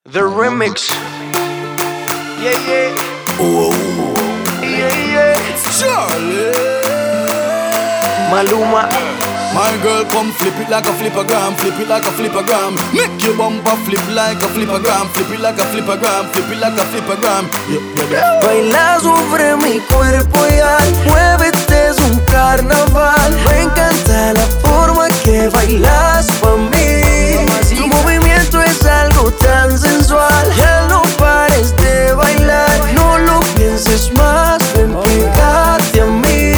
The remix. Yeah, yeah. Oh, Yeah, yeah. it's Charlie. Maluma. My girl, come flip it like a flippergram, flip it like a flippergram. Make your bumper flip like a flippergram, flip it like a flippergram, flip it like a flippergram. Baila sobre mi cuerpo y al muévete, es un carnaval. Me encanta la forma que bailas pa' mí. Tu movimiento es algo tan sensual. Ya no pares de bailar, no lo pienses más, ven pegate a mí.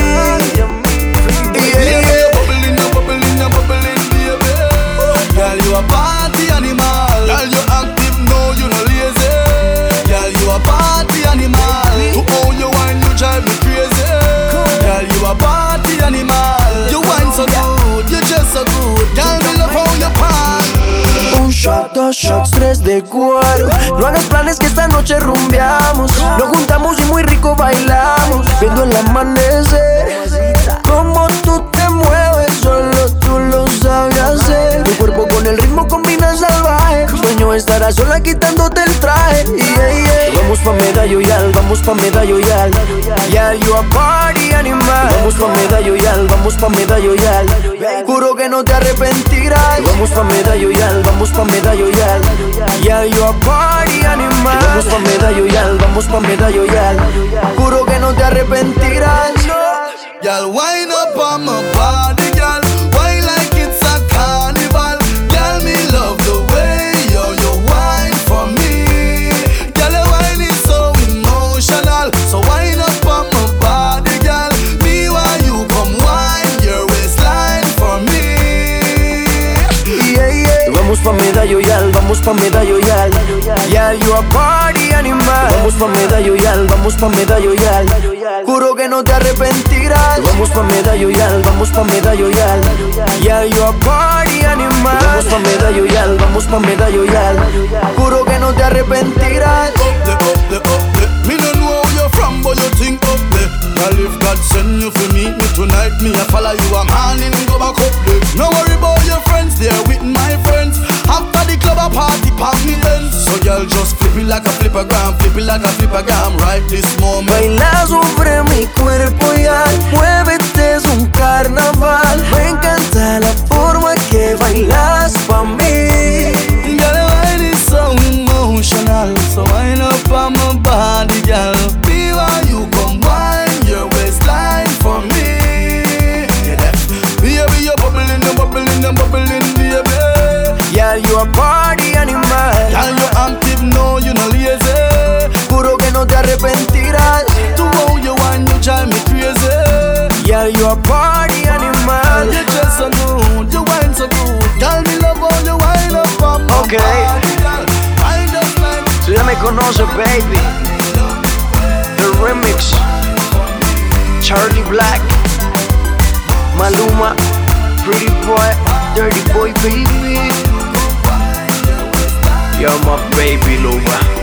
Girl, you a party animal. Girl, you active, no, you no lazy. Girl, you a party animal. To how you whine, you drive me crazy. Girl, you a party animal. You whine so good, you just so good. Girl, me love how you pan. Un shot, dos shots, tres de cuero. No hagas planes que esta noche rumbeamos. Nos juntamos y muy rico bailamos, viendo el amanecer. Como tú te mueves, solo tú lo sabes hacer. Tu cuerpo con el ritmo combina salvaje. Sueño estar a sola quitándote el traje. Yeah, yeah. Vamos pa' Medallo Yal, vamos pa' Medallo Yal. Yeah, you a party animal. Vamos pa' Medallo Yal, vamos pa' Medallo Yal. Juro que no te arrepentirás. Vamos pa' Medallo Yal, vamos pa' Medallo Yal. Yeah, you a party animal. Vamos pa' Medallo Yal, vamos pa' Medallo Yal. Juro que no te arrepentirás. Girl, wind up on my body, girl. Wine like it's a carnival. Girl, me love the way you wine for me. Girl, your wine is so emotional. So wind up on my body, girl. Me while you come wine your waistline for me. Yeah, yeah. Vamos pa' Medallo Yal, vamos pa' Medallo Yal. Yeah, you a party animal. Vamos pa' Medallo Yal, vamos pa' Medallo Yal. Juro que no te arrepentirás. Vamos pa' Medallo Yal, vamos pa' Medallo Yal. Yeah, you a party animal. Vamos pa' Medallo Yal, vamos pa' Medallo Yal. Juro que no te arrepentirás. Up there. Me don't know where you're from, but you think up there. Girl, if God send you for meet me tonight, me I follow you a man and go back up there. No worry about your friends, they're with my friends. After the club a party, pop me ends. So girl, just flip it like a flippergram, flip it like a flippergram right this moment. Baila sobre mi cuerpo y al muévete, es un carnaval. Me encanta la forma que bailas pa' mí. Girl, your wine is so emotional. So wind up on my body, girl. Be while you come wine your waistline for me. Yeah, that's baby, you're bubbling, baby. Yeah, you a party animal. Girl, you active, no, you no lazy. Juro que no te arrepentirás. To how you wine, you drive me crazy. Yeah, you a party animal. You just so good, you wine so good. Girl, me love how you wine up on my Okay. body, girl. Wine just like Tú ya me conoces, baby. The remix. Charlie Black, Maluma, Pretty Boy, Dirty Boy, baby. You're my baby, Luma.